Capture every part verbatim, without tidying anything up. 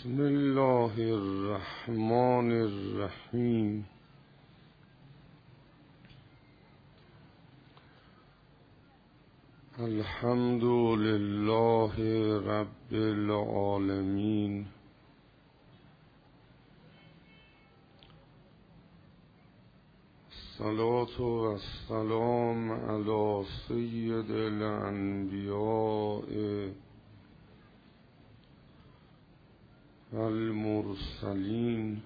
بسم الله الرحمن الرحیم. الحمد لله رب العالمین. الصلاة و السلام علی سید الانبیاء المرسلین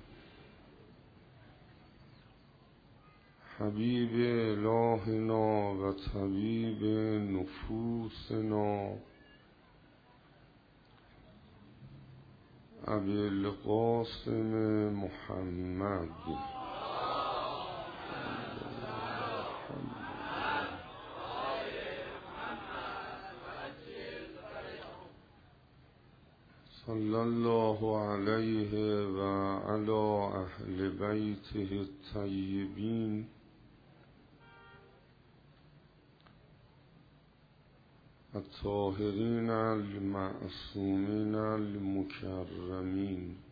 حبیب الهنا و طبیب نفوسنا ابی القاسم محمد صلی الله علیه و علی اهل بیته الطیبین الطاهرین المعصومین المکرمین.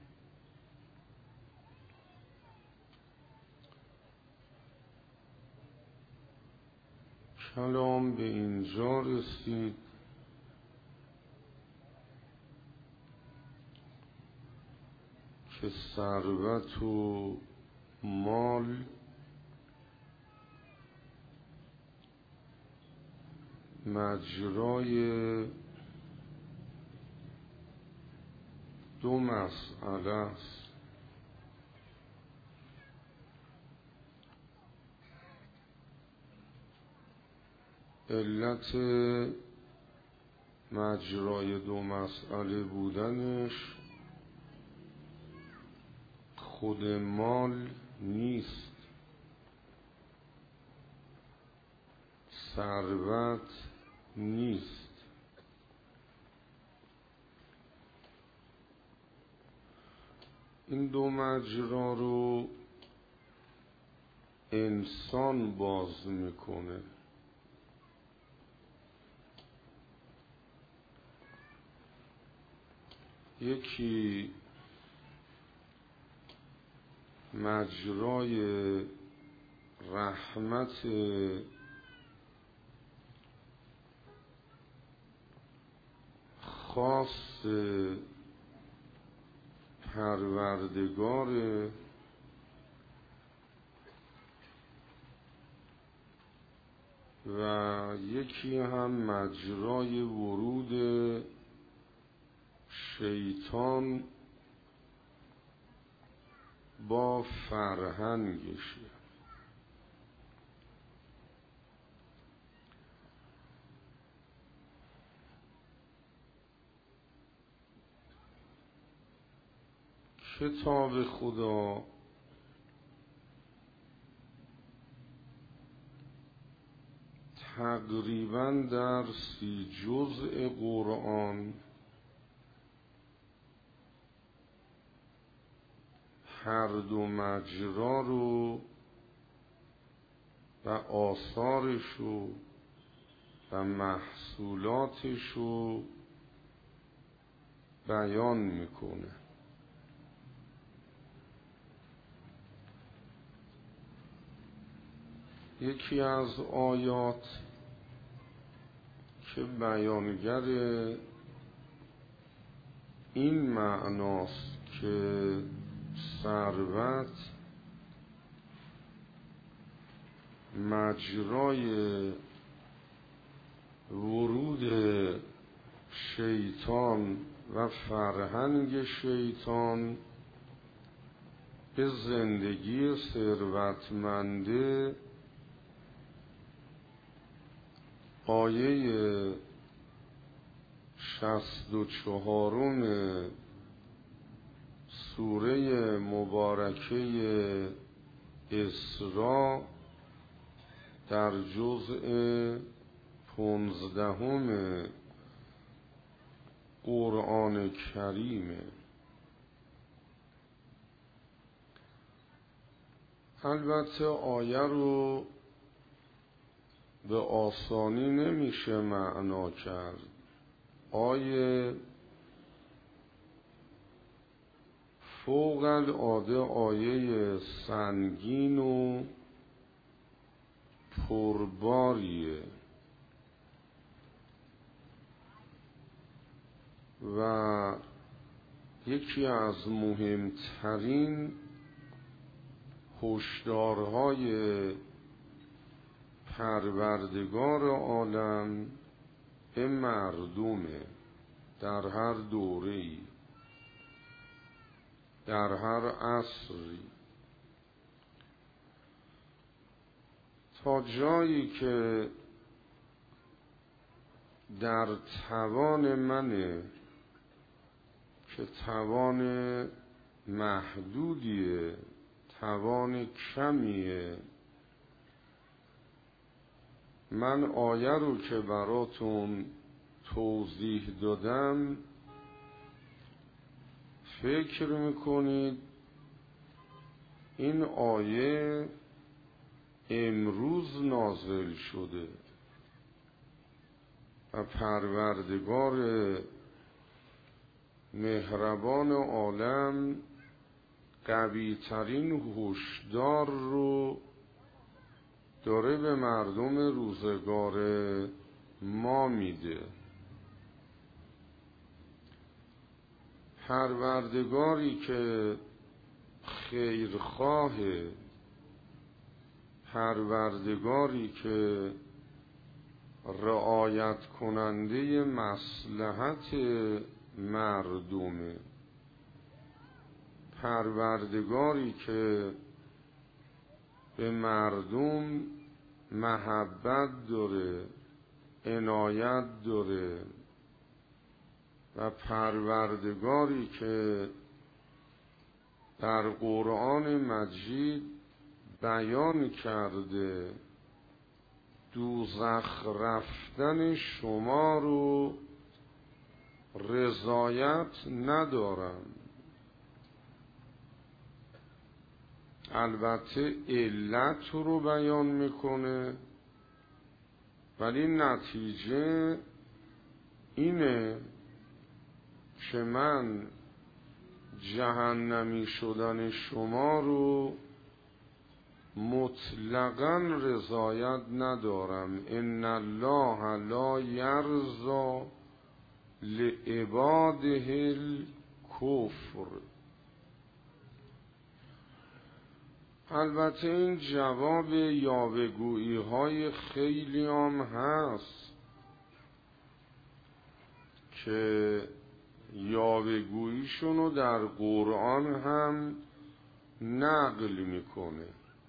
کلام به اینجا رسید که ثروت و مال مجرای دو مسئله است. علت مجرای دو مسئله بودنش خود مال نیست، ثروت نیست. این دو مجرا رو انسان باز میکنه. یکی مجرای رحمت خاص پروردگار و یکی هم مجرای ورود شیطان با فرهنگشه. کتاب خدا تقریباً در سی جزء قرآن هر دو مجرا رو و آثارش رو و محصولاتش رو بیان میکنه. یکی از آیات که بیانگر این معناست که ثروت مجرای ورود شیطان و فرهنگ شیطان به زندگی ثروتمنده آیه شصت و چهارم سوره مبارکه اسراء در جزء پانزدهم قرآن کریمه. البته آیه رو به آسانی نمیشه معنا کرد. آیه فوق العاده آیه سنگین و پرباریه و یکی از مهمترین هشدارهای پروردگار عالم به مردمه، در هر دوره‌ای، در هر عصری، تا جایی که در توان منه که توان محدودیه، توان کمیه، من آیه رو که براتون توضیح دادم فکر میکنید این آیه امروز نازل شده و پروردگار مهربان عالم قوی ترین هشدار رو داره به مردم روزگار ما میده. پروردگاری که خیرخواهه، پروردگاری که رعایت کننده مصلحت مردمه، پروردگاری که به مردم محبت داره، عنایت داره و پروردگاری که در قرآن مجید بیان کرده دوزخ رفتن شما رو رضایت ندارم. البته علت رو بیان میکنه ولی نتیجه اینه که من جهنمی شدن شما رو مطلقاً رضایت ندارم. ان الله لا یرضی لعباده الکفر. البته این جواب یاوه‌گویی های خیلی هم هست که یاوه‌گوییشونو در قرآن هم نقل میکنه.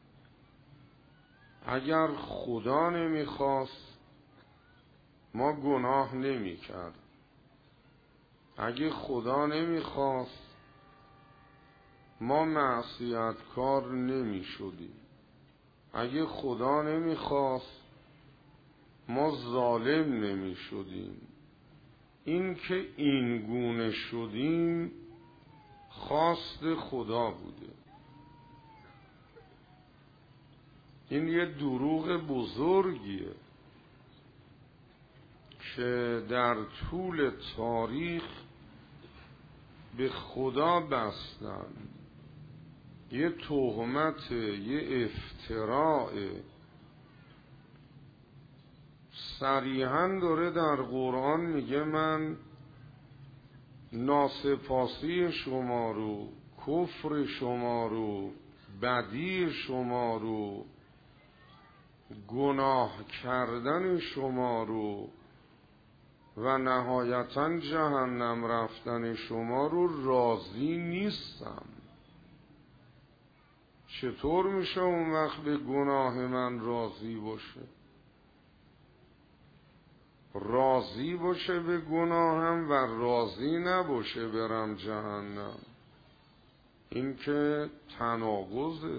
اگر خدا نمیخواست ما گناه نمیکرد، اگه خدا نمیخواست ما معصیت کار نمی شدیم، اگه خدا نمیخواست ما ظالم نمی شدیم. این که این گونه شدیم خواست خدا بوده. این یه دروغ بزرگیه که در طول تاریخ به خدا بستن. یه تهمت، یه افتراء صریحاً داره در قرآن میگه من ناسپاسی شما رو، کفر شما رو، بدی شما رو، گناه کردن شما رو و نهایتاً جهنم رفتن شما رو راضی نیستم. چطور میشه اون وقت به گناه من راضی باشه؟ راضی باشه به گناهم و راضی نباشه برم جهنم؟ این که تناقضه.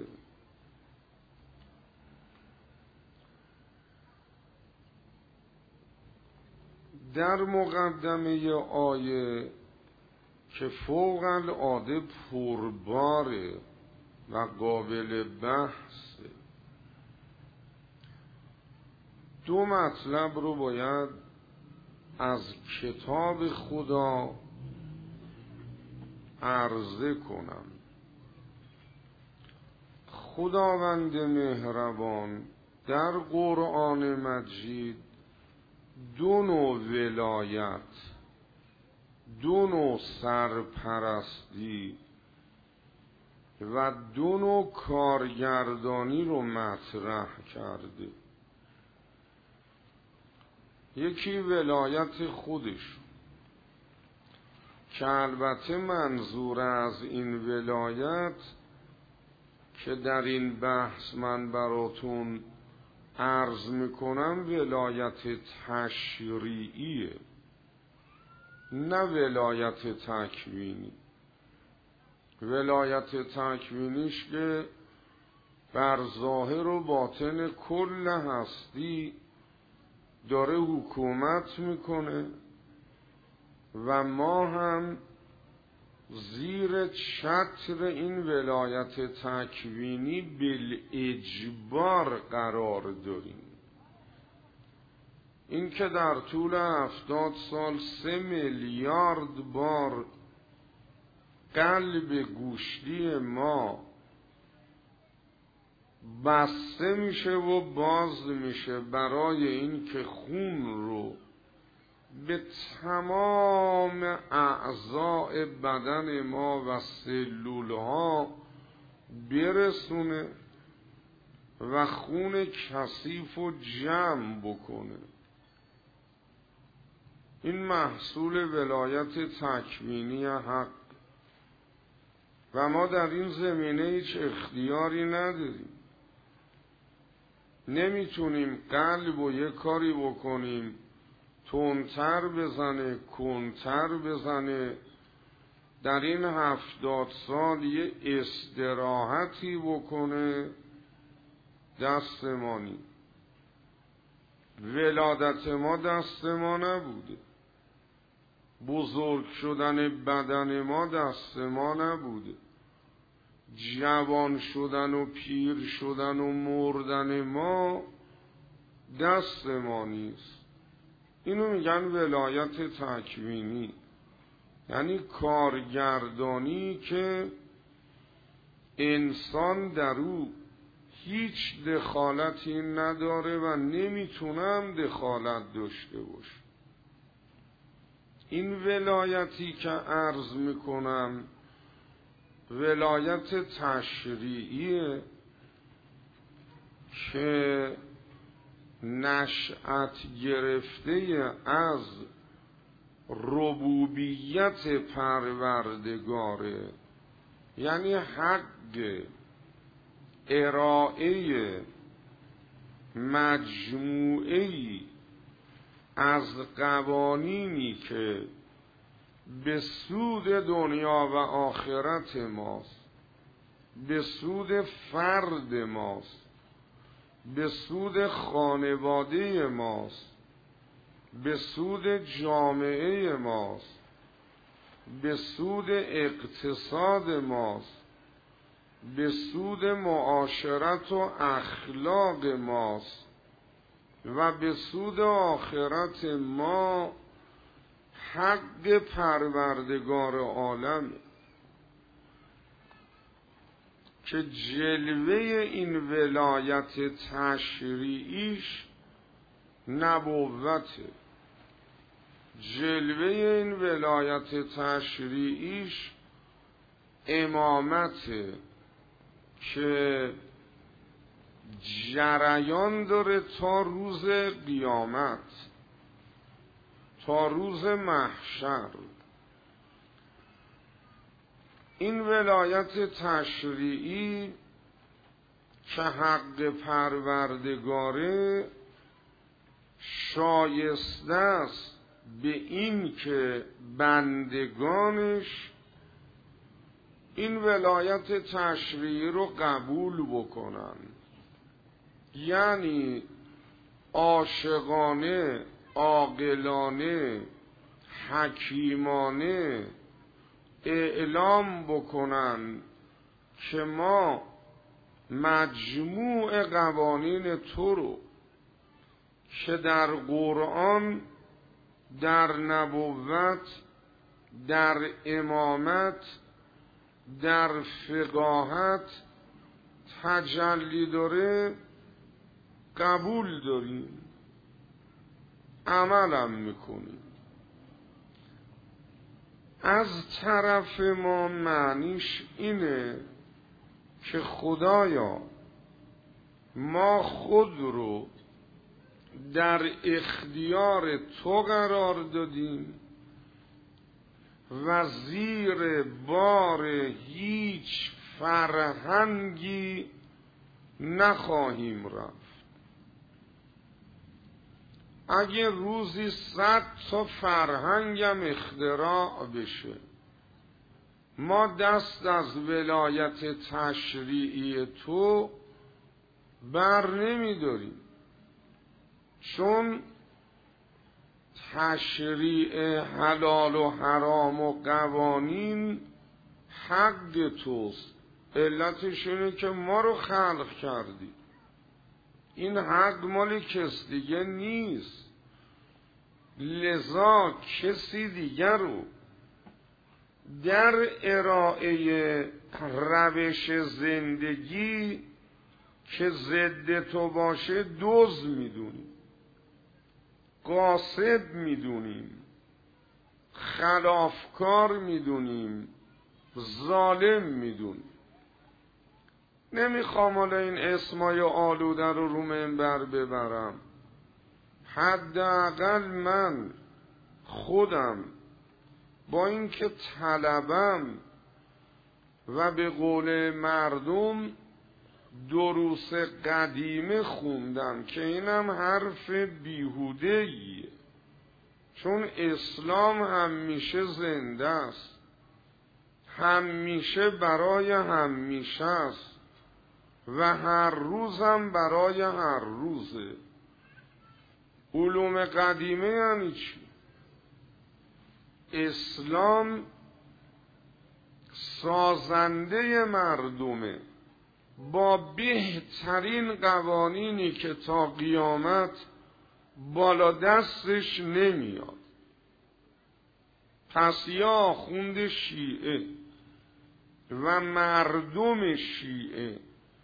در مقدمه آیه که فوق العاده پرباره و قابل بحث، دو مطلب رو باید از کتاب خدا عرضه کنم. خداوند مهربان در قرآن مجید دو نوع ولایت، دو نوع سرپرستی و دو نوع کارگردانی رو مطرح کرده. یکی ولایت خودش که البته منظور از این ولایت که در این بحث من براتون عرض میکنم ولایت تشریعیه، نه ولایت تکوینی. ولایت تکوینیش که بر ظاهر و باطن کل هستی داره حکومت میکنه و ما هم زیر چتر این ولایت تکوینی بالاجبار قرار داریم. این که در طول هفتاد سال سه میلیارد بار قلب گوشتی ما بسته میشه و باز میشه برای این که خون رو به تمام اعضاء بدن ما و سلول ها برسونه و خون کثیف و جمع بکنه. این محصول ولایت تکوینی حق و ما در این زمینه هیچ اختیاری نداریم. نمیتونیم قلب و یه کاری بکنیم تندتر بزنه، کنتر بزنه. در این هفتاد سال یه استراحتی بکنه، دست ما نی. ولادت ما دست ما نبوده، بزرگ شدن بدن ما دست ما نبوده، جوان شدن و پیر شدن و مردن ما دست ما نیست. اینو میگن ولایت تکوینی، یعنی کارگردانی که انسان در او هیچ دخالتی نداره و نمیتونم دخالت داشته باشه. این ولایتی که عرض میکنم ولایت تشریعیه که نشأت گرفته از ربوبیت پروردگاره، یعنی حق ارائه مجموعه‌ای از قوانینی که به سود دنیا و آخرت ماست، به سود فرد ماست، به سود خانواده ماست، به سود جامعه ماست، به سود اقتصاد ماست، به سود معاشرت و اخلاق ماست و به سود آخرت ما حق پروردگار عالم که جلوه این ولایت تشریعیش نبوته. جلوه این ولایت تشریعیش امامته که جریان داره تا روز قیامت، تا روز محشر. این ولایت تشریعی که حق پروردگاره شایسته است به این که بندگانش این ولایت تشریعی رو قبول بکنن، یعنی عاشقانه، عاقلانه، حکیمانه اعلام بکنن که ما مجموع قوانین تو رو که در قرآن، در نبوت، در امامت در فقاهت تجلی داره قبول داریم، عملم میکنیم. از طرف ما معنیش اینه که خدایا ما خود رو در اختیار تو قرار دادیم و زیر بار هیچ فرهنگی نخواهیم رفت. اگه روزی صد تا فرهنگم اختراع بشه، ما دست از ولایت تشریعی تو بر نمی داریم، چون تشریع حلال و حرام و قوانین حق توست. علتش اینه که ما رو خلق کردی، این حق مال کس دیگه نیست. لذا کسی دیگر رو در ارائه روش زندگی که ضد تو باشه دزد میدونیم، غاصب میدونیم، خلافکار میدونیم، ظالم میدونیم. نمیخوام حالا این اسمای آلوده رو رو منبر ببرم، حداقل من خودم با اینکه طلبم و به قول مردم دروس قدیمه خوندم که اینم حرف بیهوده‌ایه، چون اسلام همیشه زنده است، همیشه برای همیشه است و هر روزم برای هر روزه. علوم قدیمه یعنی چی؟ اسلام سازنده مردمه با بهترین قوانینی که تا قیامت بالا دستش نمیاد. پس یا آخوند شیعه و مردم شیعه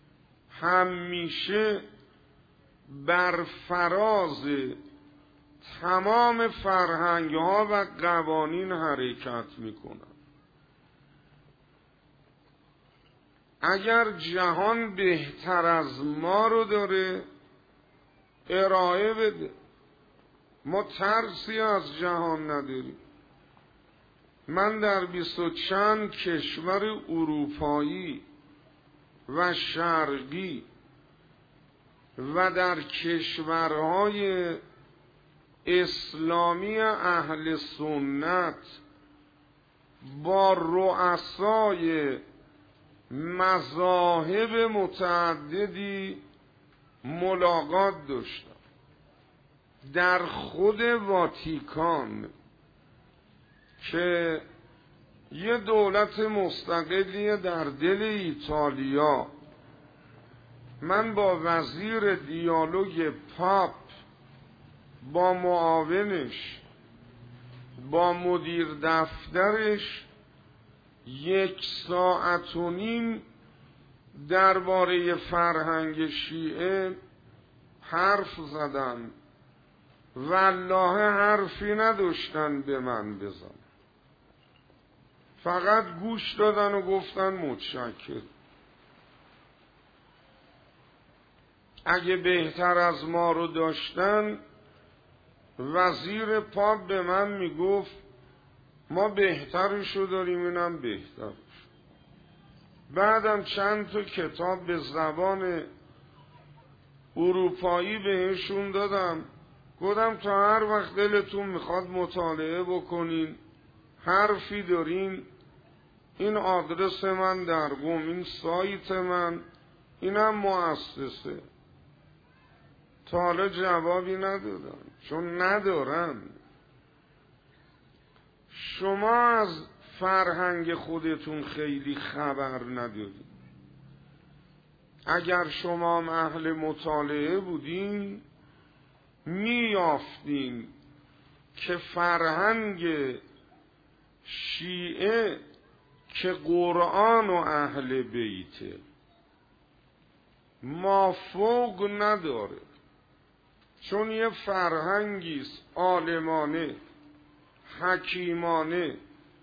همیشه بر فراز تمام فرهنگ ها و قوانین حرکت میکنن. اگر جهان بهتر از ما رو داره ارائه بده، ما ترسی از جهان نداریم. من در بیست و چند کشور اروپایی و شرقی و در کشورهای اسلامی اهل سنت با رؤسای مذاهب متعددی ملاقات داشتم. در خود واتیکان که یه دولت مستقلی در دل ایتالیا، من با وزیر دیالوگ پاپ، با معاونش، با مدیر دفترش یک ساعت و نیم درباره فرهنگ شیعه حرف زدن. والله حرفی نداشتن به من بزن، فقط گوش دادن و گفتن متشکر. اگه بهتر از ما رو داشتن، وزیر پاپ به من میگفت ما بهترشو داریم، اینم بهترش. بعدم چند تا کتاب به زبان اروپایی بهشون دادم، گفتم تا هر وقت دلتون میخواد مطالعه بکنین، حرفی دارین، این آدرس من در قم، این سایت من، اینم مؤسسه. تا حالا جوابی ندادن، چون ندارن. شما از فرهنگ خودتون خیلی خبر ندارید. اگر شما هم اهل مطالعه بودین میافتین که فرهنگ شیعه که قرآن و اهل بیت مافوق نداره، چون یه فرهنگیست عالمانه حکیمانه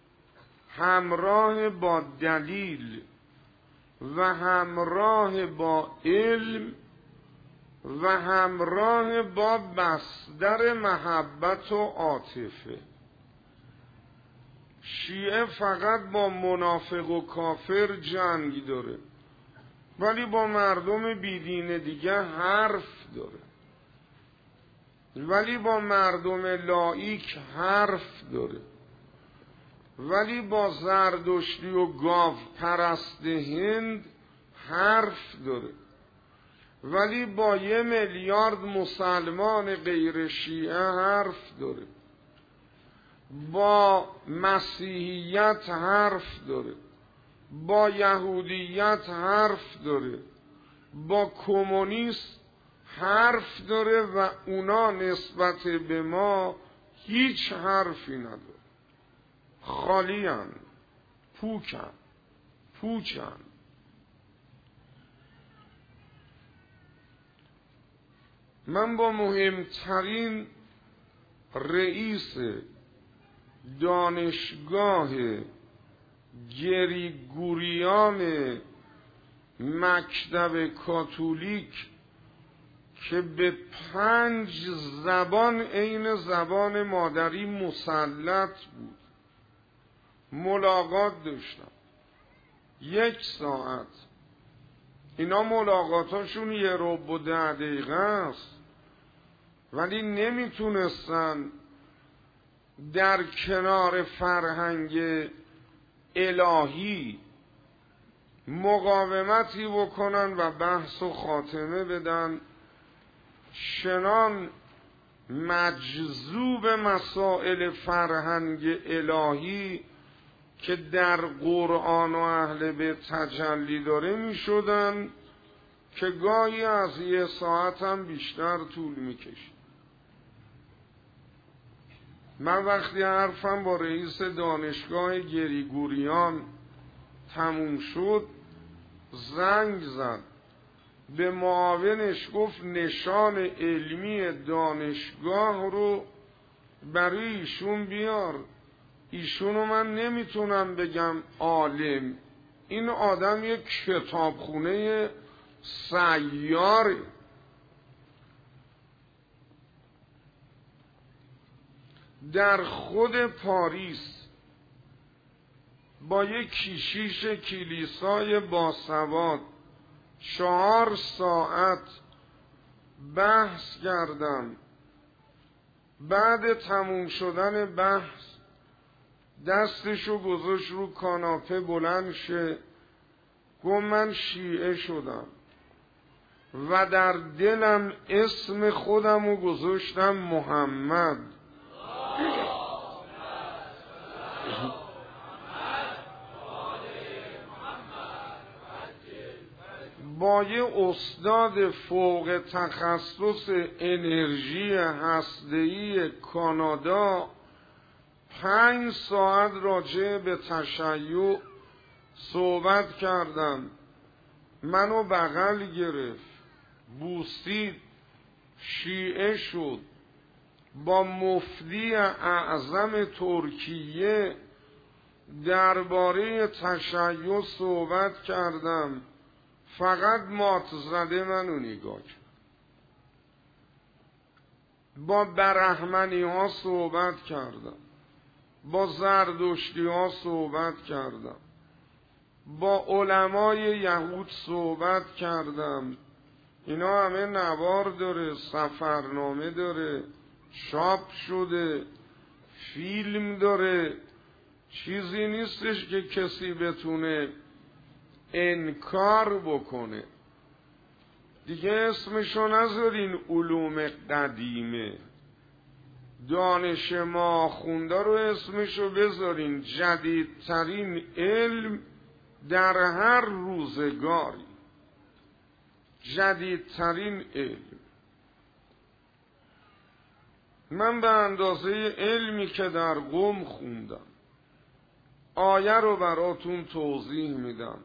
همراه با دلیل و همراه با علم و همراه با بستر محبت و عاطفه. شیعه فقط با منافق و کافر جنگ داره، ولی با مردم بیدین دیگه حرف داره، ولی با مردم لایک حرف داره، ولی با زردشتی و گاو پرست هند حرف داره، ولی با یه میلیارد مسلمان غیر شیعه حرف داره، با مسیحیت حرف داره، با یهودیت حرف داره، با کمونیست حرف داره و اونا نسبت به ما هیچ حرفی نداره، خالیان، پوکن پوچن. من با مهمترین رئیس دانشگاه گریگوریان مکتب کاتولیک که به پنج زبان عین زبان مادری مسلط بود ملاقات داشتم، یک ساعت. اینا ملاقاتاشون یه ربع و ده دقیقه است، ولی نمیتونستن در کنار فرهنگ الهی مقاومتی بکنن و بحث و خاتمه بدن. شنان مجذوب مسائل فرهنگ الهی که در قرآن و اهل بیت تجلی داره می شدن که گاهی از یه ساعت هم بیشتر طول می کشید. من وقتی حرفم با رئیس دانشگاه گریگوریان تموم شد زنگ زد به معاونش، گفت نشان علمی دانشگاه رو برای ایشون بیار. ایشونو من نمیتونم بگم عالم، این آدم یک کتابخونه سیاره. در خود پاریس با یک کشیش کلیسای باسواد چهار ساعت بحث کردم. بعد تموم شدن بحث دستشو گذاشت رو کاناپه بلند شه، گفت من شیعه شدم و در دلم اسم خودمو گذاشتم محمد. با یه استاد فوق تخصص انرژی هسته‌ای کانادا پنج ساعت راجع به تشیع صحبت کردم. منو بغل گرفت، بوسید، شیعه شد. با مفتی اعظم ترکیه درباره تشیع صحبت کردم، فقط مات زده منو نگاه کرد. با برهمنی ها صحبت کردم، با زردشتی ها صحبت کردم، با علمای یهود صحبت کردم. اینا همه نوار داره، سفرنامه داره، چاپ شده، فیلم داره. چیزی نیستش که کسی بتونه انکار بکنه. دیگه اسمشو نذارین علوم قدیمه، دانش ما خونده رو اسمشو بذارین جدیدترین علم در هر روزگاری، جدیدترین علم. من به اندازه علمی که در قم خوندم، آیه رو براتون توضیح میدم.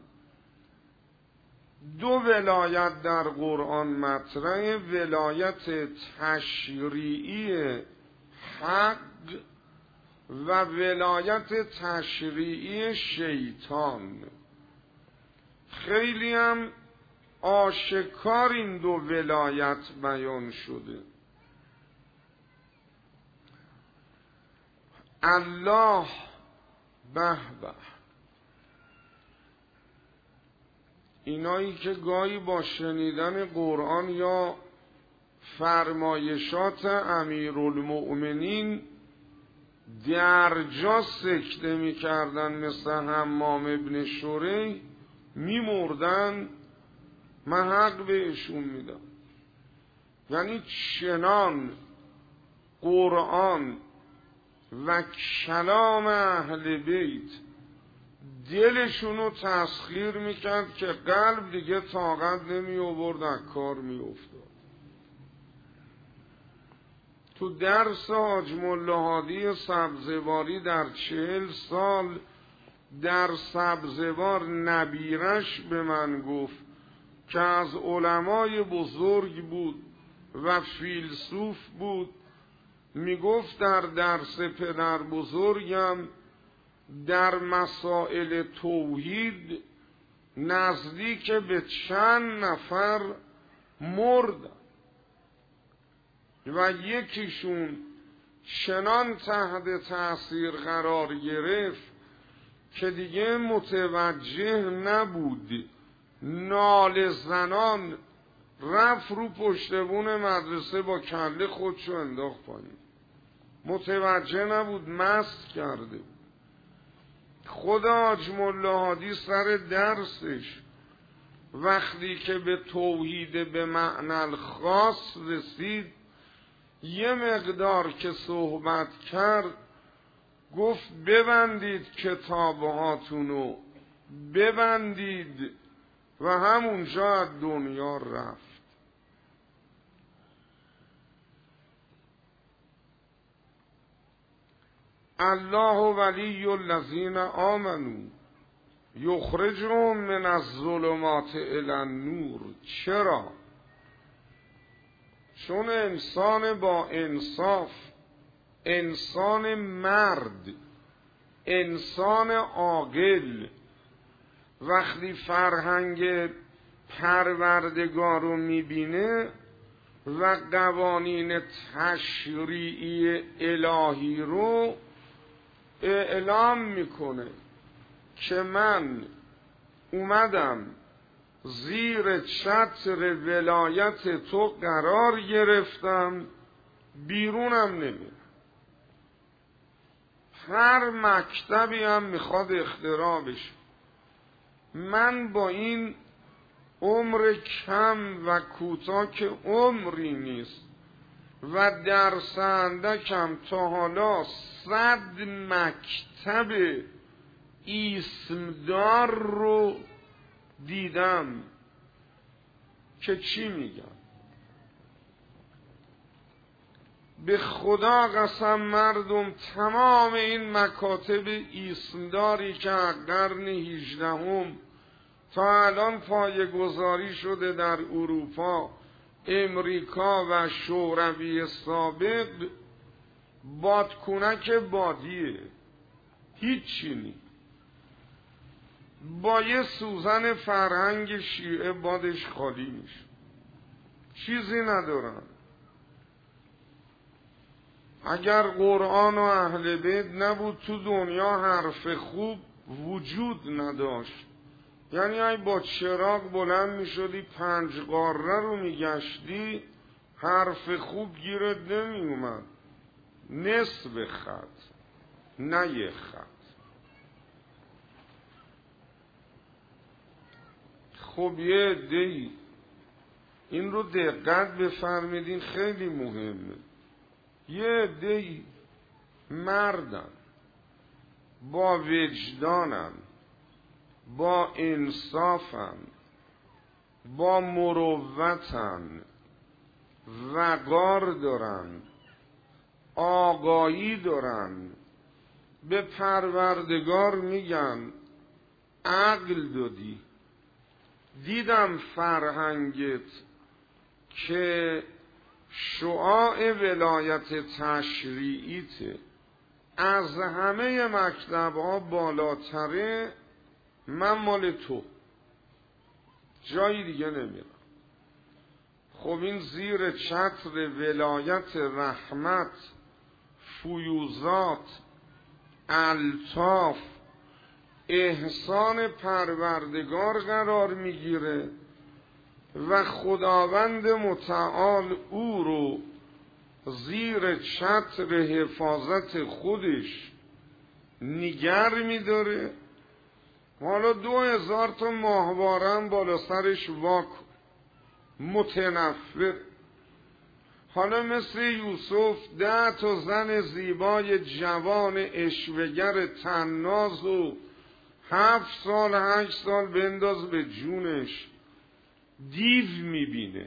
دو ولایت در قرآن مطرحه، ولایت تشریعی حق و ولایت تشریعی شیطان. خیلی هم آشکار این دو ولایت بیان شده. الله به به، اینایی که گاهی با شنیدن قرآن یا فرمایشات امیرالمؤمنین درجا سکته می کردن، مثل حمام ابن شریح می مردن، من حق بهشون میدم. یعنی چنان قرآن و کلام اهل بیت دلشونو تسخیر میکرد که قلب دیگه طاقت نمی آورد، از کار می افتاد. تو درس حاج ملا هادی سبزواری در چهل سال در سبزوار نبیرش به من گفت که از علمای بزرگ بود و فیلسوف بود، می گفت در درس پدر بزرگم در مسائل توحید نزدیک به چند نفر مرد و یکیشون چنان تحت تأثیر قرار گرفت که دیگه متوجه نبود، ناله زنان رفت رو پشتبون مدرسه با کله خودشو انداخت پایین، متوجه نبود، مست کرده. خود حاج ملا هادی سر درسش وقتی که به توحید به معنی خاص رسید، یه مقدار که صحبت کرد گفت ببندید کتابهاتونو، ببندید، و همونجا از دنیا رفت. الله ولی الذین آمنوا یخرجهم من الظلمات الی النور. چرا؟ چون انسان با انصاف، انسان مرد، انسان عاقل وقتی فرهنگ پروردگار رو میبینه و قوانین تشریعی الهی رو اعلام میکنه که من اومدم زیر چتر ولایت تو قرار گرفتم، بیرونم نمیرم. هر مکتبی هم میخواد اختراع بشه، من با این عمر کم و کوتاه که عمری نیست و درس اندکم تا حالا صد مکتب اسمدار رو دیدم که چی میگم. به خدا قسم مردم تمام این مکاتب اسمداری که قرن هجدهم تا الان پایه‌گذاری شده در اروپا، امریکا و شوروی سابق، بادکنک بادیه، هیچی نی. با یه سوزن فرهنگ شیعه بادش خالی میشه، چیزی ندارن. اگر قرآن و اهل بیت نبود تو دنیا حرف خوب وجود نداشت. یعنی ای با چراغ بلند می شدی پنج قاره رو می گشتی، حرف خوب گیرت نمی اومد، نصف خط نه یه خط. خب یه عده‌ای این رو دقت بفرمایید، خیلی مهمه. یه عده‌ای مردن، با وجدانن، با انصافن، با مروتن، وقار دارن، آگاهی دارن، به پروردگار میگن عقل دادی، دیدم فرهنگت که شعاع ولایت تشریعیته از همه مکتب‌ها بالاتره، من مال تو، جایی دیگه نمیرم. خب این زیر چتر ولایت رحمت، فیوزات، الطاف، احسان پروردگار قرار میگیره و خداوند متعال او رو زیر چتر حفاظت خودش نگر میداره. حالا دو هزار تا ماهوارم بالا سرش واک متنفر. حالا مثل یوسف ده تا زن زیبای جوان اشوهگر تناز و هفت سال هشت سال بنداز به جونش، دیو میبینه،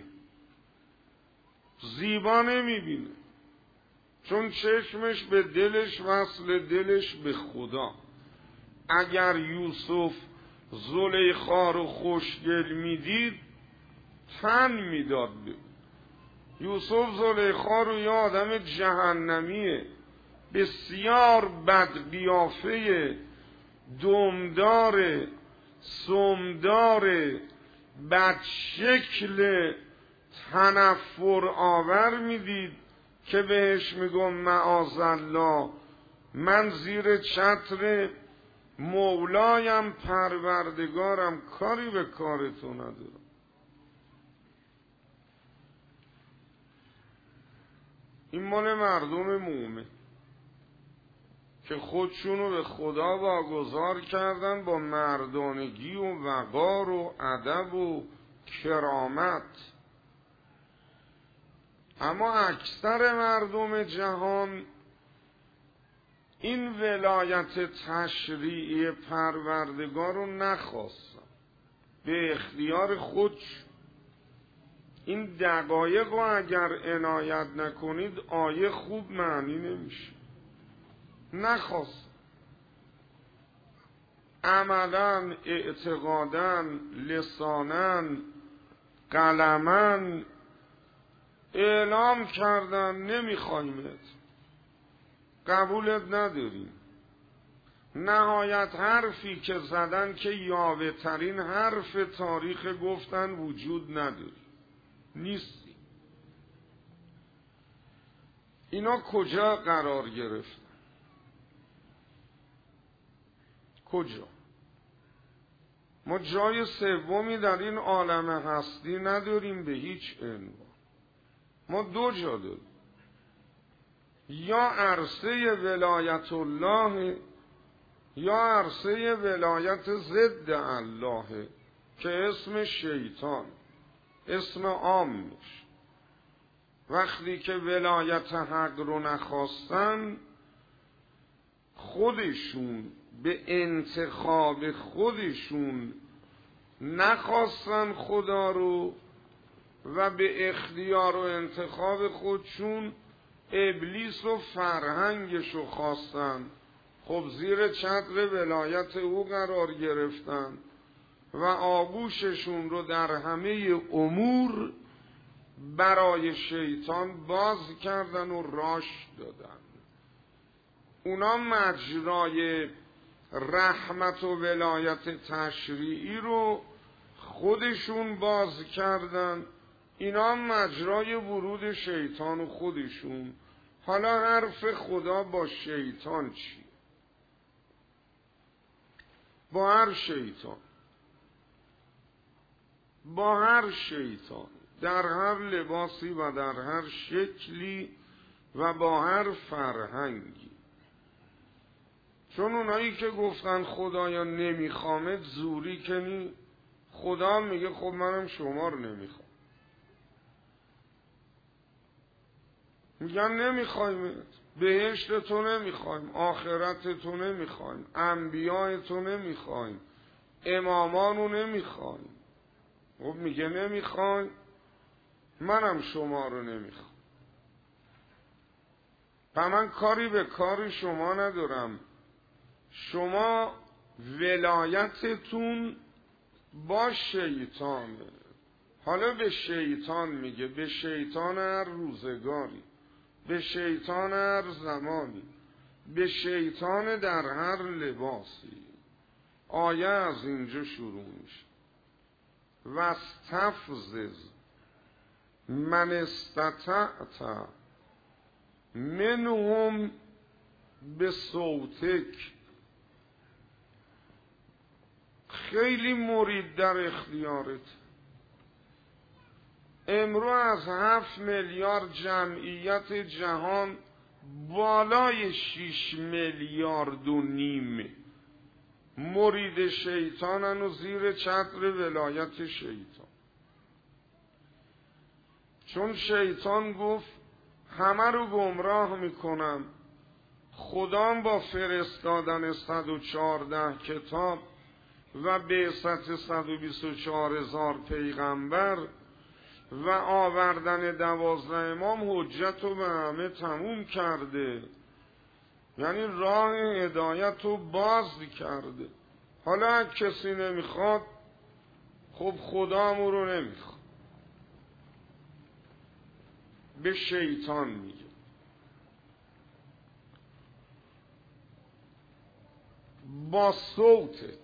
زیبا نمیبینه، چون چشمش به دلش وصل، دلش به خدا. اگر یوسف زلیخا رو خوشگل میدید تن میداد. یوسف زلیخا رو یه آدم جهنمیه، بسیار بد قیافه، دمدار، سمدار، بد شکل، تنفر آور میدید که بهش میگم معاذالله من زیر چتر مولایم پروردگارم کاری به کارتو ندارم. این مال مردم مومن که خودشونو به خدا واگذار کردن با مردانگی و وقار و ادب و کرامت. اما اکثر مردم جهان این ولایت تشریعی پروردگار رو نخواستن، به اختیار خودش. این دقایق رو اگر عنایت نکنید آیه خوب معنی نمیشه. نخواست، عملا، اعتقادا، لسانا، قلما اعلام کردن نمیخوایمت، قبولت نداریم. نهایت حرفی که زدن که یاوه ترین حرف تاریخ گفتن وجود نداری، نیستی. اینا کجا قرار گرفتن؟ کجا؟ ما جای سومی در این عالم هستی نداریم به هیچ عنوان. ما دو جا داریم، یا عرصه ولایت الله یا عرصه ولایت ضد الله که اسم شیطان، اسم عامش. وقتی که ولایت حق رو نخواستن، خودشون به انتخاب خودشون نخواستن خدا رو و به اختیار و انتخاب خودشون ابلیس و فرهنگش رو خواستن. خب زیر چتر ولایت او قرار گرفتن و آغوششون رو در همه امور برای شیطان باز کردن و راش دادن. اونا مجرای رحمت و ولایت تشریعی رو خودشون باز کردن، اینا مجرای ورود شیطان و خودشون. حالا حرف خدا با شیطان چی؟ با هر شیطان، با هر شیطان، در هر لباسی و در هر شکلی و با هر فرهنگی. چون اونایی که گفتن خدایا نمیخوامت زوری کنی، خدا میگه خب منم شما رو نمیخوام. میگن نمیخوایمت، بهشت تو نمیخوایم، آخرت تو نمیخوایم، انبیاء تو نمیخوایم، امامانو نمیخوایم. خب میگه نمیخوایم، منم شما رو نمیخوام. و من کاری به کار شما ندارم، شما ولایتتون با شیطانه. حالا به شیطان میگه، به شیطان هر روزگاری، به شیطان هر زمانی، به شیطان در هر لباسی. آیه از اینجا شروع میشه. واستفزز من استطعت منهم به صوتک. خیلی مرید در اختیارت. امرو از هفت میلیارد جمعیت جهان بالای شیش میلیارد و نیم مرید شیطانن و زیر چتر ولایت شیطان. چون شیطان گفت همه رو گمراه میکنم، خدام با فرستادن صد و چهارده کتاب و بعثت صد و بیست و چهار هزار پیغمبر و آوردن دوازده امام حجت رو به همه تموم کرده، یعنی راه هدایت رو باز کرده. حالا کسی نمیخواد، خب خدامو رو نمیخواد. به شیطان میگه با صوتت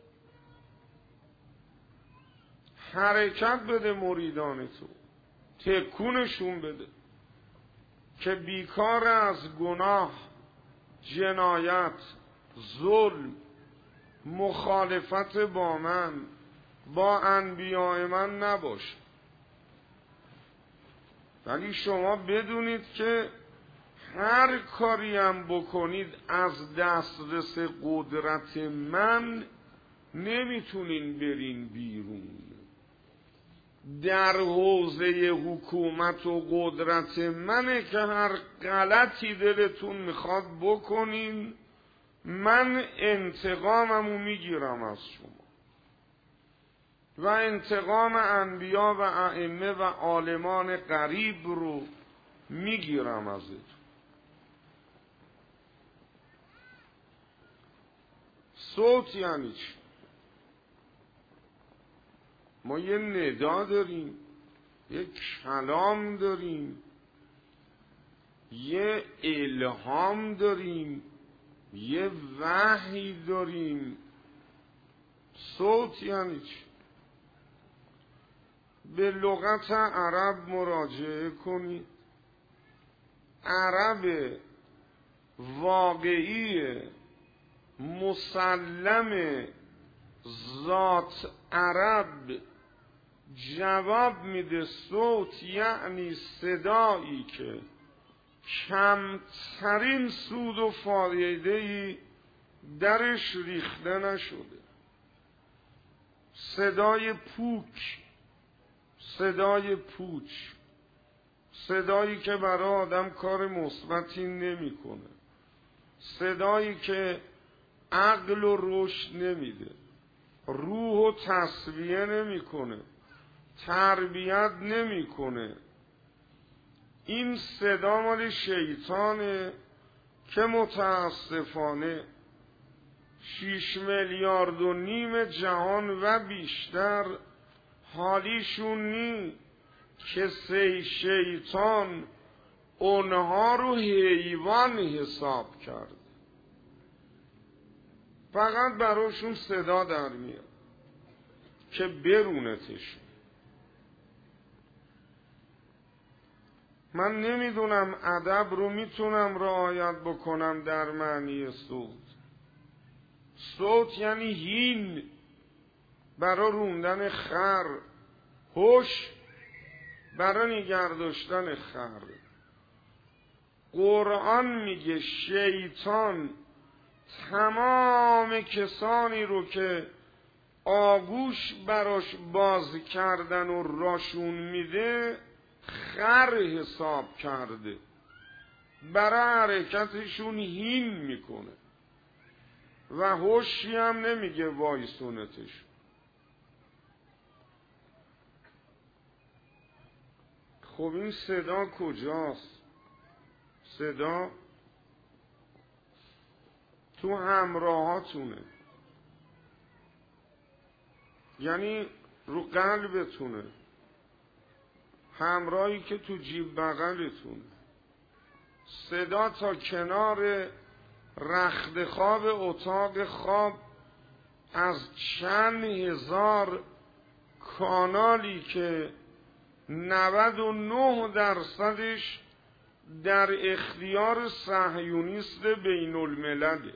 حرکت بده مریدان تو، تکونشون بده که بیکار از گناه، جنایت، ظلم، مخالفت با من، با انبیاء من نباشه. ولی شما بدونید که هر کاری هم بکنید از دسترس قدرت من نمیتونین برین بیرون. در حوزه حکومت و قدرت منه که هر غلطی دلتون میخواد بکنین، من انتقاممو میگیرم از شما و انتقام انبیا و ائمه و عالمان غریب رو میگیرم ازتون. صوت یعنی چی؟ ما یه ندا داریم، یه کلام داریم، یه الهام داریم، یه وحی داریم. صوت یعنی چی؟ به لغت عرب مراجعه کنید. عرب واقعی مسلم ذات عرب جواب میده صوت یعنی صدایی که کمترین سود و فایده‌ای درش ریخته نشده. صدای پوک، صدای پوچ، صدایی که برای آدم کار مثبتی نمیکنه، صدایی که عقل و رشد نمیده، روح و تصفیه نمیکنه، تربیت نمیکنه. این صدا مال شیطانه که متاسفانه شیش میلیارد و نیم جهان و بیشتر حالیشون نی که سی شیطان اونها رو حیوان حساب کرد. فقط براشون صدا در میاد که برونتشون. من نمیدونم ادب رو میتونم رعایت بکنم در معنی صوت. صوت یعنی هین برای روندن خر، هوش برای نگه داشتن خر. قرآن میگه شیطان تمام کسانی رو که آگوش براش باز کردن و راشون میده خر حساب کرده، برای حرکتشون هین میکنه و هوشی هم نمیگه وایسونتش. خب این صدا کجاست؟ صدا تو همراهاتونه، یعنی رو قلبتونه، همراهی که تو جیب بغلتونه. صدا تا کنار رخت خواب اتاق خواب از چند هزار کانالی که نود و نه درصدش در اختیار صهیونیست بین الملله،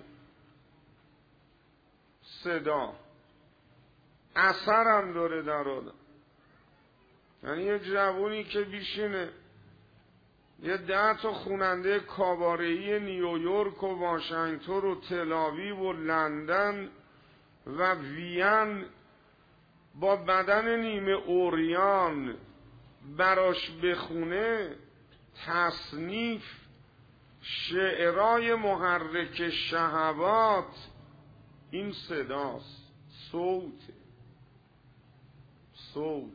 صدا اثر هم داره در آدم. یعنی یه جوونی که بیشینه یه ده تا خواننده کاباره‌ای نیویورک و واشنگتن و تل‌آویو و لندن و وین با بدن نیمه اوریان براش بخونه تصنیف شعرای محرک شهوات، این صداست، صوت صوت.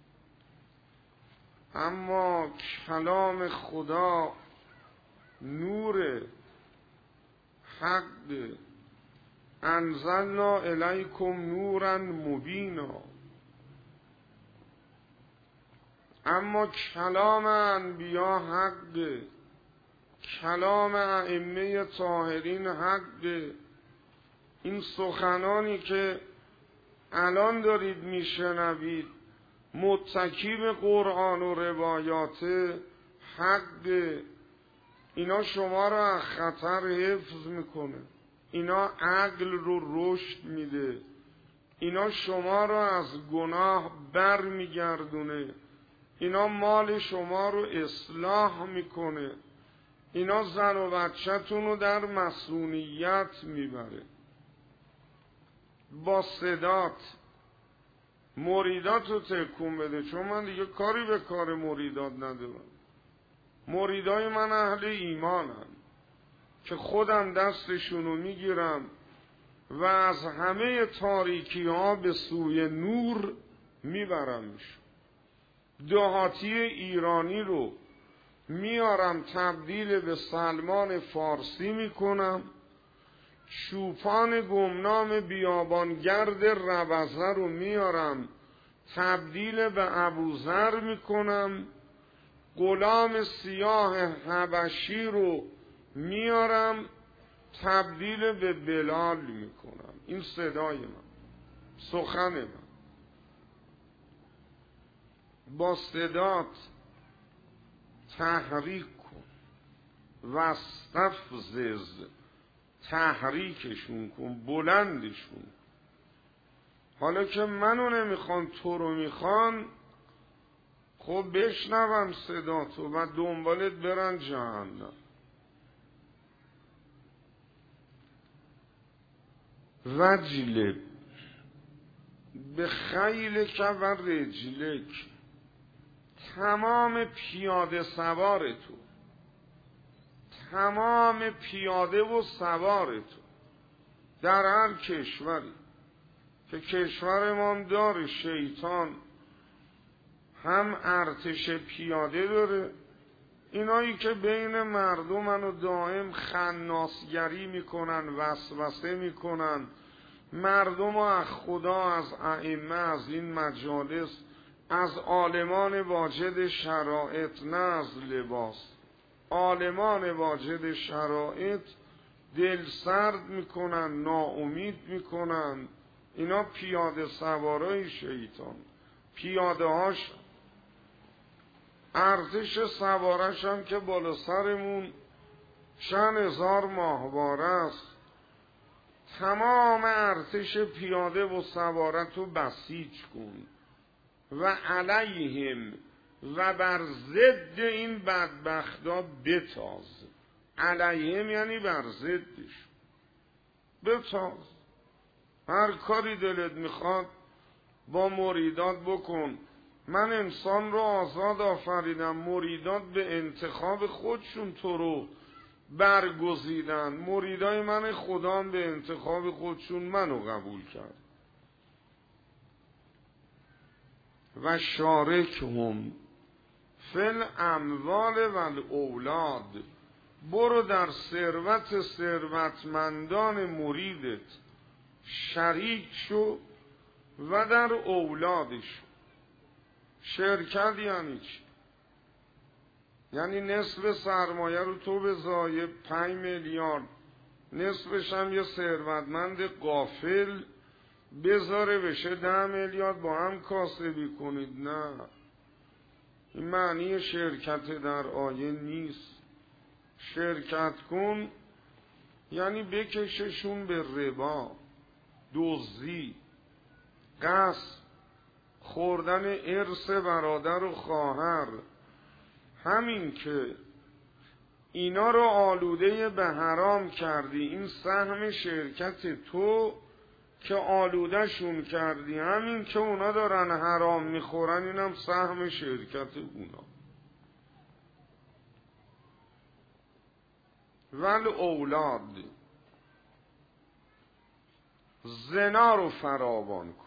اما کلام خدا نور حق، انزلنا الیکم نورا مبینا. اما کلام انبیا حق، کلام ائمه طاهرین حق. این سخنانی که الان دارید میشنوید متکی به قرآن و روایات حق، اینا شما رو از خطر حفظ میکنه، اینا عقل رو رشد میده، اینا شما رو از گناه بر میگردونه، اینا مال شما رو اصلاح میکنه، اینا زن و بچه‌تون رو در مسئولیت میبره. با صدات مریدات رو تکون بده، چون من دیگه کاری به کار مریدات ندارم. مریدای من اهل ایمانن که خودم دستشونو میگیرم و از همه تاریکی ها به سوی نور میبرمش. دهاتی ایرانی رو میارم تبدیل به سلمان فارسی میکنم، چوپان گمنام بیابانگرد روزه رو میارم تبدیل به ابوذر میکنم، غلام سیاه حبشی رو میارم تبدیل به بلال میکنم. این صدای من، سخن من. با صدات تحریک کن، واستفزز، تحریکشون کن، بلندشون. حالا که منو نمیخوان تو رو میخوان، خب بشنوم صدا تو و دنبالت برن جهنم. وجلب به خیلک و رجلک، تمام پیاده سوار تو، تمام پیاده و سوار تو در هر کشوری که کشورمان داره، شیطان هم ارتش پیاده داره، اینایی که بین مردمن و دائم خناسگری میکنن، وسوسه میکنن، مردم از خدا، از ائمه، از این مجالس، از عالمان واجد شرایط، نه از لباس، عالمان واجد شرایط دل سرد میکنن، ناامید میکنن. اینا پیاده سوارای شیطان، پیاده هاش. ارتش سوارش هم که بالا سرمون چند هزار ماهواره است. تمام ارتش پیاده و سوارت رو بسیج کن و علیهم، و بر ضد این بدبختا بتاز. علیهم یعنی بر ضدش بتاز. هر کاری دلت میخواد با مریدات بکن. من انسان رو آزاد آفریدم، مریدات به انتخاب خودشون تو رو برگزیدن. مریدای من خدام به انتخاب خودشون منو قبول کرد. و شارکهم فی الاموال و الاولاد، برو در ثروت ثروتمندان مریدت شریک شو و در اولادش. شرکت یعنی چی؟ یعنی نصف سرمایه رو تو به ضایع پنج میلیارد، نصفش هم یه ثروتمند غافل بذاره بشه ده میلیارد با هم کاسبی کنید. نه، این معنی شرکت در آیه نیست. شرکت کن یعنی بکششون به ربا، دزدی، غصب، خوردن ارث برادر و خواهر. همین که اینا رو آلوده به حرام کردی، این سهم شرکت تو که آلوده شون کردی، همین که اونا دارن حرام میخورن اینم سهم شرکت اونا. ول اولاد، زنا رو فراوان کن.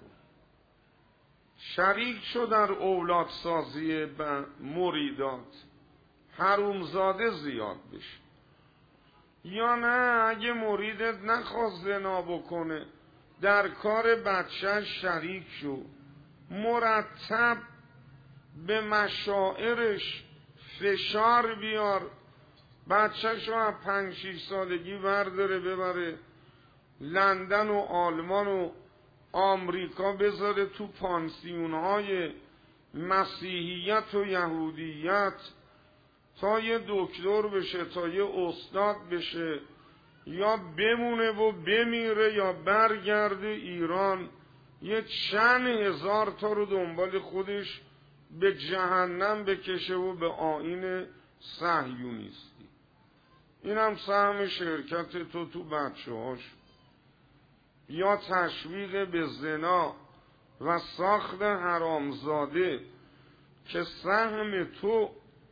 شریک شو در اولاد سازی به مریدات، حرومزاده زیاد بشه. یا نه اگه مریدت نخواست زنا بکنه، در کار بچهش شریک شو، مرتب به مشاعرش فشار بیار، بچهش رو از پنج شیش سالگی ورداره ببره لندن و آلمان و آمریکا، بذاره تو پانسیونهای مسیحیت و یهودیت تا یه دکتر بشه، تا یه استاد بشه، یا بمونه و بمیره یا برگرده ایران، یه چند هزار تا رو دنبال خودش به جهنم بکشه و به آیین صهیونیستی. این هم سهم شرکت تو تو بچه هاش. یا تشویق به زنا و ساخت حرامزاده که سهم تو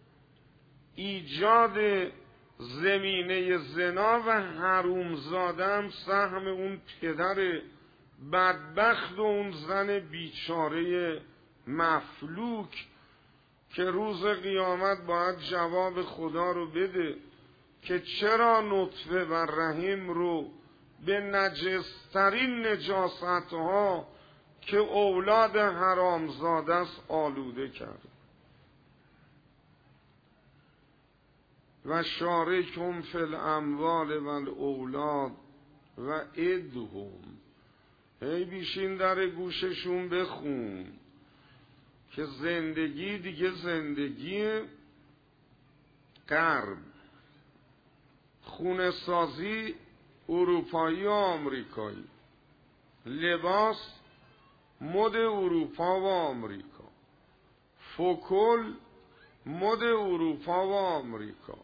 ایجاد زمینه زنا و حرومزاده هم سهم اون پدر بدبخت و اون زن بیچاره مفلوک که روز قیامت باید جواب خدا رو بده که چرا نطفه و رحم رو به نجسترین نجاستها که اولاد حرامزاده است آلوده کرد. و شارکهم فی الاموال و الاولاد و ادهم. هی بیشین در گوششون بخون که زندگی دیگه زندگی غرب، خونه سازی اروپایی و آمریکایی، لباس مد اروپا و آمریکا، فکل مد اروپا و آمریکا،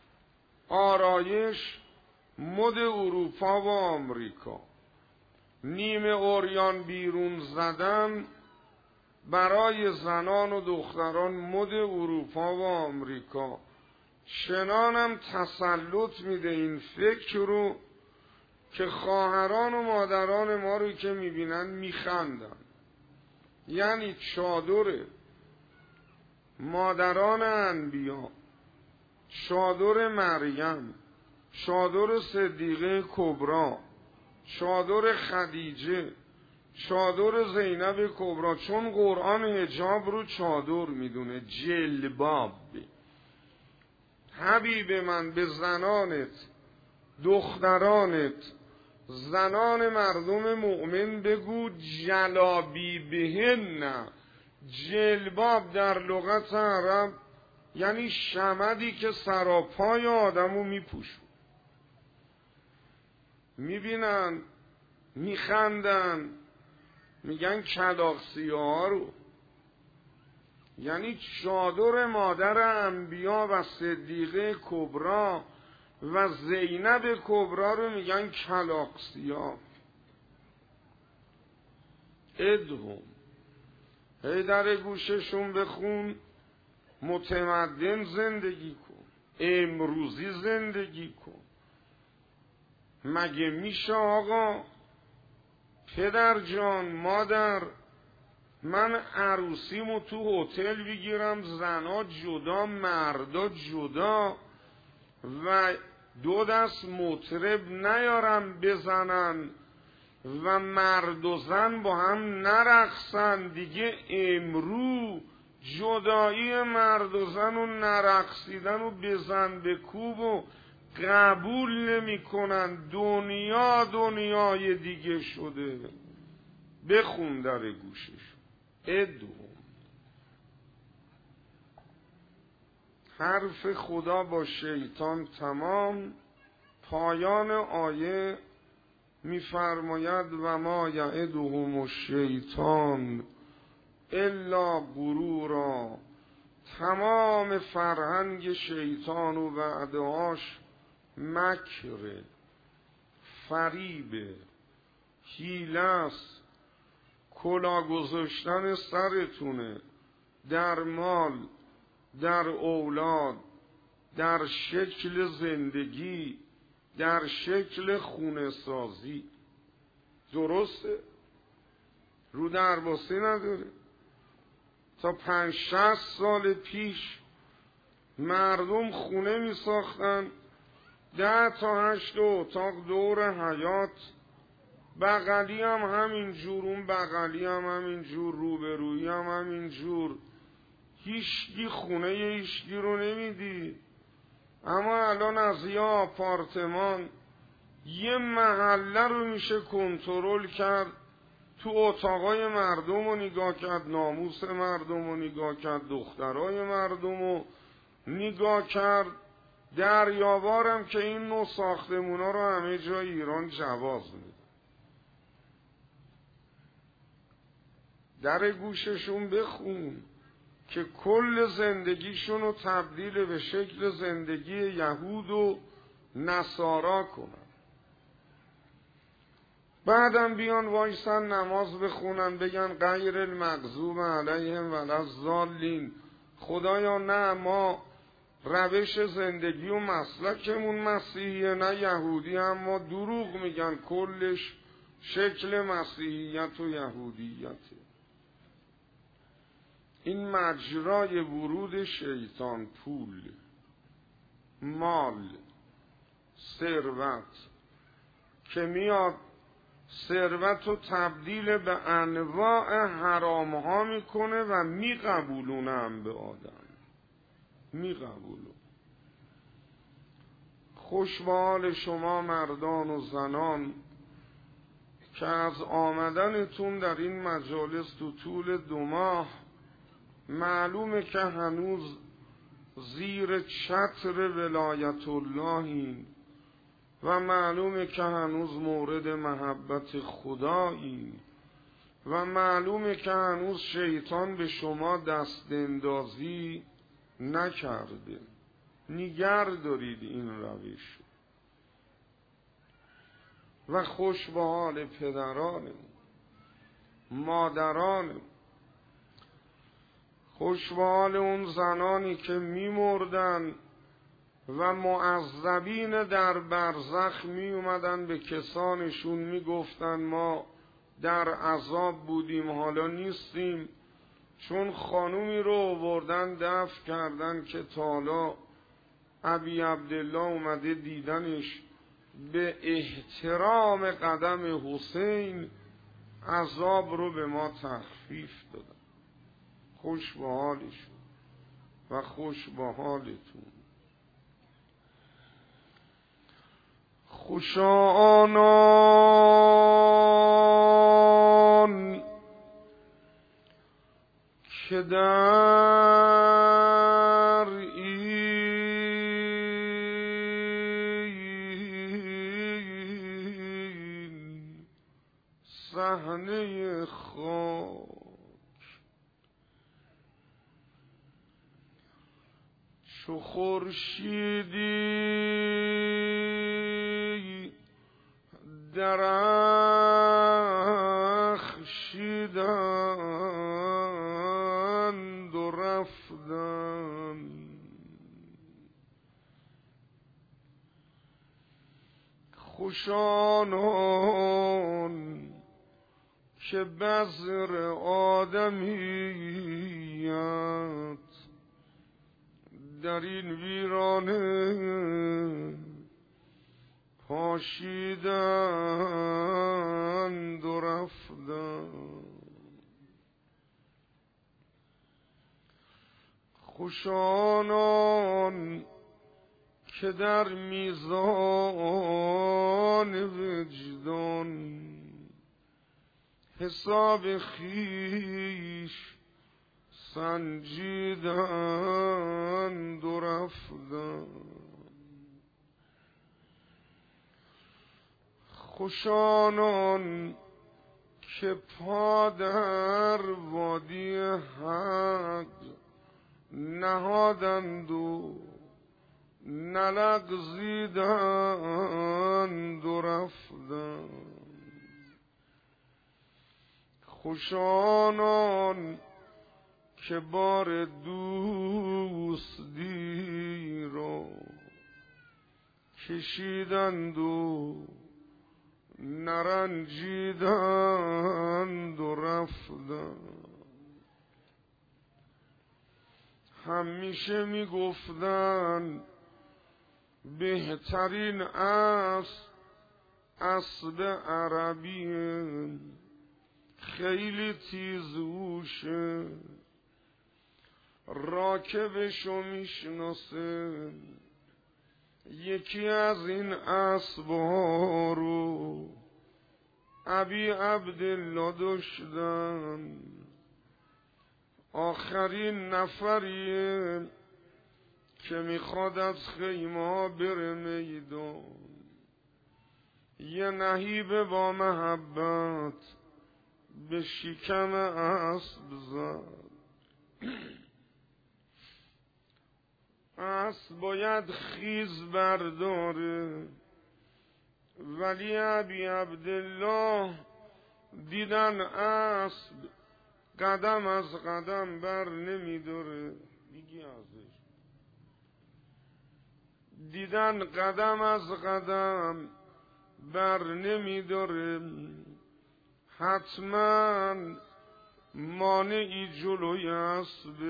آرایش مد اروپا و آمریکا، نیمه اوریان بیرون زدن برای زنان و دختران مد اروپا و آمریکا. چنانم تسلط میده این فکر رو که خواهران و مادران ما رو که میبینن میخندن. یعنی چادر مادران انبیا، چادر مریم، چادر صدیقه کبرا، چادر خدیجه، چادر زینب کبرا، چون قرآن حجاب رو چادر میدونه، جلباب. حبیب من به زنانت، دخترانت، زنان مردم مؤمن بگو جلابی بهن. جلباب در لغت عرب یعنی شمدی که سراپای آدمو میپوشون. میبینن میخندن، میگن کلاغسیه ها رو، یعنی چادر مادر انبیا و صدیقه کبرا و زینب کبرا رو میگن کلاغسیه. ادهم، هی در گوششون بخون، متمدن زندگی کن، امروزی زندگی کن. مگه میشه آقا پدر جان مادر من عروسیمو تو هتل بگیرم، زنا جدا مردا جدا، و دو دست مطرب نیارن بزنن و مرد و زن با هم نرقصن. دیگه امرو جدایی مرد و زن و نرقصیدن و بزن به کوب و قبول نمی کنن. دنیا دنیای دیگه شده. بخون در گوشش ادو حرف خدا با شیطان تمام. پایان آیه میفرماید و ما یعدهم الشیطان الا غرورا. تمام فرهنگ شیطان و وعدهاش مکر، فریب، حیله است، کلا گذاشتن سرتونه در مال، در اولاد، در شکل زندگی، در شکل خونه سازی. درسته؟ رو درباسی نداره. تا پنج شصت سال پیش مردم خونه می ساختن، ده تا هشت اتاق دور حیات، بغلی هم همین جور، اون بغلی هم همین جور، روبرویی هم همین جور. هیچکی خونه هیچکی رو نمیدی. اما الان از یه آپارتمان یه محله رو میشه کنترل کرد. تو اتاقای مردم رو نگاه کرد، ناموس مردم رو نگاه کرد، دخترای مردم رو نگاه کرد. دریاوارم که این نوع ساختمونا رو همه جای ایران جواز میده. در گوششون بخون که کل زندگیشون رو تبدیل به شکل زندگی یهود و نصارا کنن. بعدم بیان وایسن نماز بخونن بگن غیر المغضوب علیهم ولا الضالین. خدایا نه ما روش زندگی و مسلکمون مسیحیه نه یهودی، هم ما دروغ میگن کلش شکل مسیحیت و یهودیته. این مجرای ورود شیطان، پول، مال، ثروت که میاد ثروت رو تبدیل به انواع حرام ها میکنه و میقبولونه هم به آدم، میقبولونه. خوش به حال شما مردان و زنان که از آمدنتون در این مجالس تو طول دو ماه معلومه که هنوز زیر چتر ولایت اللهین و معلومه که هنوز مورد محبت خدایین و معلومه که هنوز شیطان به شما دست اندازی نکرده. نگر دارید این روش. و خوش به حال پدرانم، مادرانم، خوش به حال اون زنانی که میمردن و معذبین در برزخ می اومدن به کسانشون میگفتن ما در عذاب بودیم حالا نیستیم، چون خانومی رو آوردن دفن کردن که تالا ابی عبدالله اومده دیدنش، به احترام قدم حسین عذاب رو به ما تخفیف دادن. خوش به حالشون و خوش به حالتون. خوشا آنان که در این صحنه خاک چو خورشیدی درخشیدند و رفتند. خوش آنان که بذر آدمیت در این ویرانه پاشیدند و رفتند. خوش آنان که در میزان وجدان حساب خویش سنجیدند و رفتند. خوش آنان که پا در وادی حق نهادند و نلغزیدند و رفتند. خوش آنان که بار دوستی را کشیدند و نرنجیدند و رفتند. همیشه می گفتند بهترین اسب اسب عربی خیلی تیزهوشه، راکبشو میشناسه. یکی از این اسبها رو ابی عبدالله داشتن. آخرین نفریه که میخواد از خیمه بره میدان، یه نهیب با محبت به شکم اسب زد. اسب باید خیز برداره، ولی ابی عبدالله دیدن اسب قدم از قدم بر نمیداره. میگی ازش دیدن قدم از قدم بر نمیداره، حتما مانعی جلوی اسب.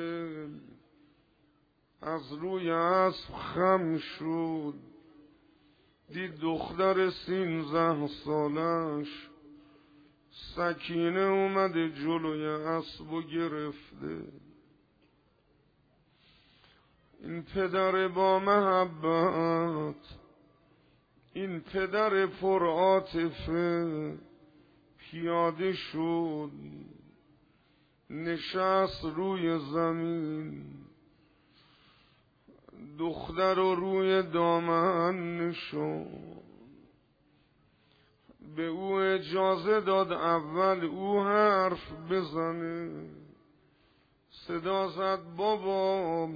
از روی اسب خم شد، دید دختر سینزده سالش سکینه اومده جلوی اسب و گرفته. این پدر با محبت، این پدر پر عاطفه پیاده شد، نشست روی زمین، دختر رو روی دامن نشون. به او اجازه داد اول او حرف بزنه. صدا زد بابا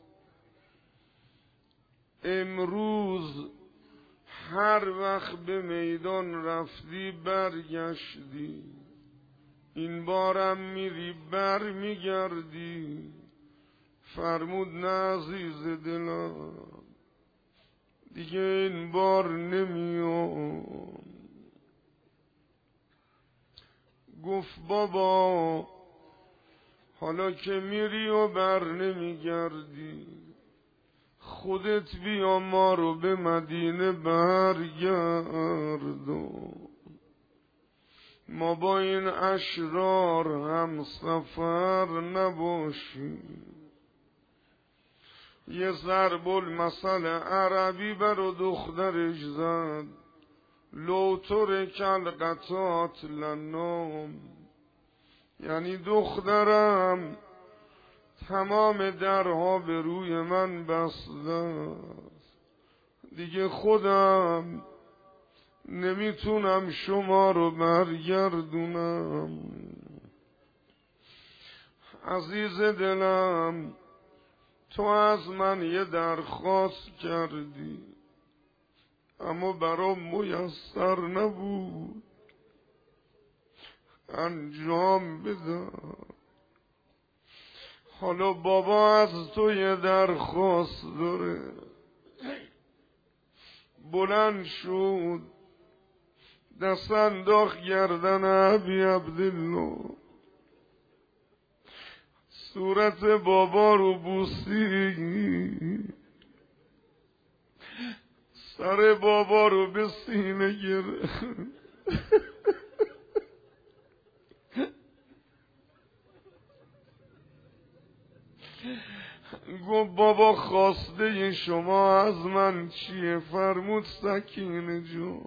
امروز هر وقت به میدان رفتی برگشتی، این بارم میری بر میگردی. فرمود نه عزیز دلم، دیگه این بار نمیام. گفت بابا حالا که میری و بر نمیگردی، خودت بیا ما رو به مدینه برگردون، ما با این اشرار هم سفر نباشیم. یه ضرب المثل عربی برو دخترش زد، لو ترکل قطات لنام، یعنی دخترم تمام درها به روی من بسته است، دیگه خودم نمیتونم شما رو برگردونم. عزیز دلم تو از من یه درخواست کردی، اما برام میسر نبود انجام بدم. حالا بابا از تو یه درخواست داره. بلند شد، دست انداخت گردن ابی عبدالله، صورت بابا رو بوسی، سر بابا رو به سینه گرفت. گفت بابا خواسته شما از من چیه؟ فرمود سکینه جون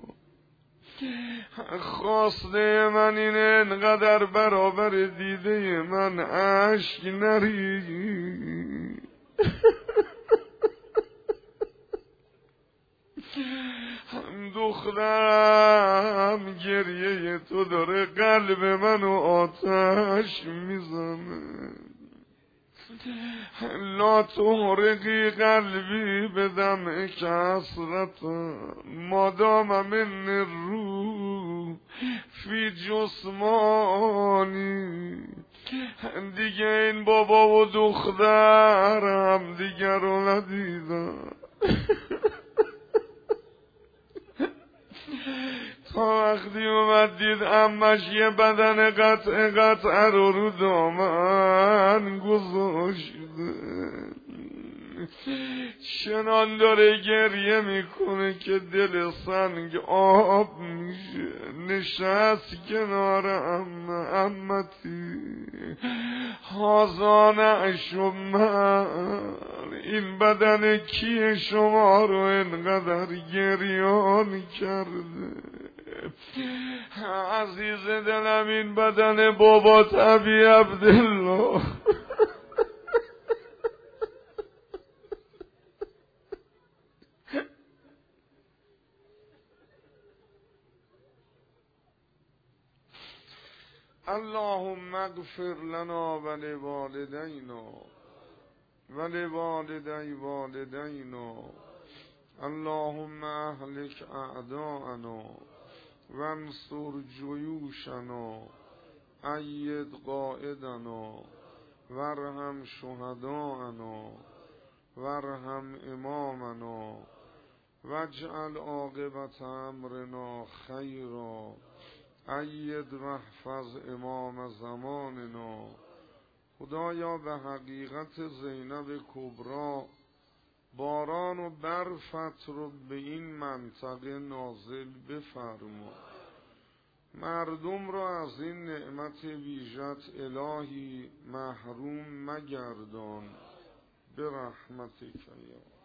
خواسته من اینه انقدر برابر دیده من اشک نری. دخترم گریه تو داره قلب منو آتش میزنه. لا تحرقی قلبی بدم کسرت مادام من روح فی جسمانی. دیگه این بابا و دختر هم دیگر رو ندیدن تا وقتی اومد دید امش یه بدن قطع قطع رو رو دامن گذاشته، چنان داره گریه میکنه که دل سنگ آب میشه. نشست کنار ام امتی هازانه شمر، این بدن کیه شما رو انقدر گریان کرده؟ عزیز دلم این بدن بابا ابی عبدالله. اللهم اغفر لنا ولوالدینا ولوالدی والدینا. اللهم اهلك اعداءنا وانصر جیوشنا اید قائدنا وارحم شهداءنا وارحم امامنا واجعل عاقبت امرنا خیرا. اید واحفظ امام زماننا. خدایا به حقیقت زینب کبری باران و برفت رو به این منطقه نازل بفرما. مردم را از این نعمت ویژت الهی محروم مگردان برحمتک یا